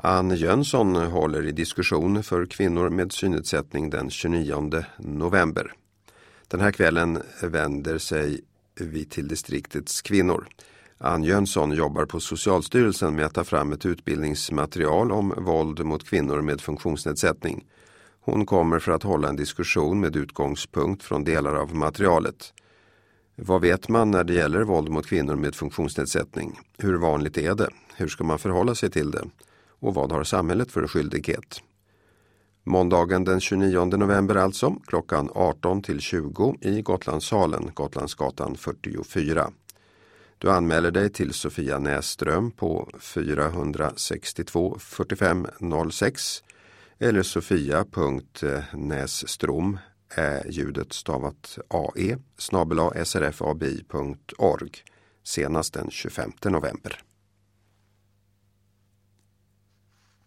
Ann Jönsson håller i diskussion för kvinnor med synnedsättning den 29 november. Den här kvällen vänder sig vi till distriktets kvinnor. Ann Jönsson jobbar på Socialstyrelsen med att ta fram ett utbildningsmaterial om våld mot kvinnor med funktionsnedsättning. Hon kommer för att hålla en diskussion med utgångspunkt från delar av materialet. Vad vet man när det gäller våld mot kvinnor med funktionsnedsättning? Hur vanligt är det? Hur ska man förhålla sig till det? Och vad har samhället för skyldighet? Måndagen den 29 november alltså, klockan 18-20 i Gotlandssalen, Gotlandsgatan 44. Du anmäler dig till Sofia Näsström på 462 45 06 eller sofia.nässtrom ljudet stavat ae @srfabi.org senast den 25 november.